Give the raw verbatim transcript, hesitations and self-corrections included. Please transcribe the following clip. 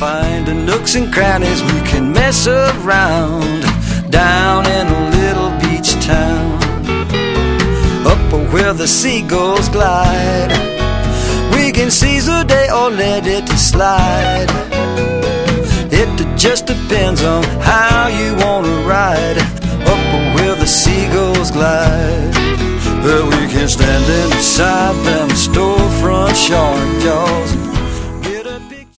finding nooks and crannies we can mess around down in a little beach town. Up where the seagulls glide, we can seize the day or let it slide. It just depends on how you wanna ride. Up where the seagulls glide, where we can stand inside them storefront yard, y'all.